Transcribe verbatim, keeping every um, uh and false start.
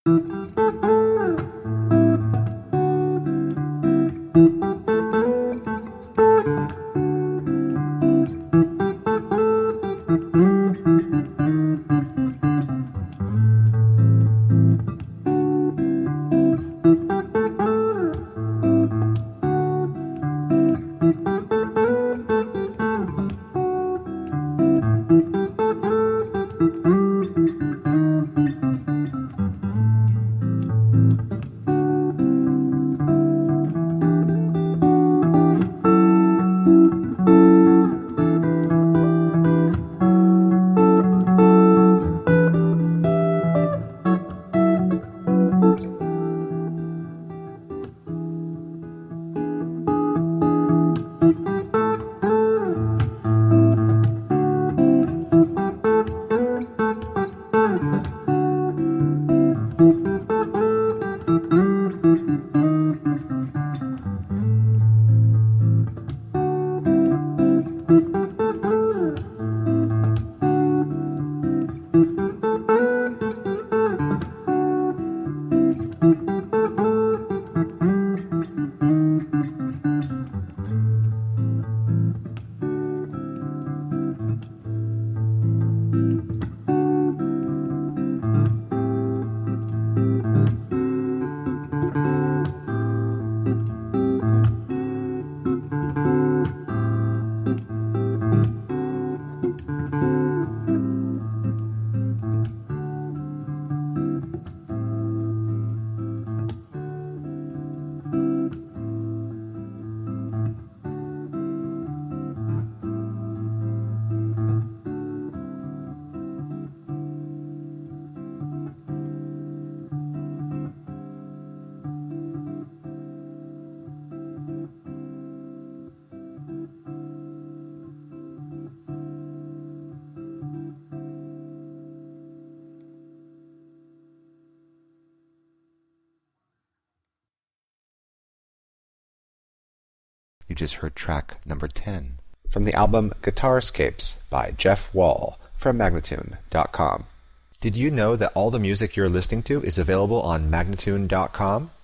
You just heard track number ten from the album Guitarscapes by Jeff Wall from Magnatune dot com. Did you know that all the music you're listening to is available on Magnatune dot com?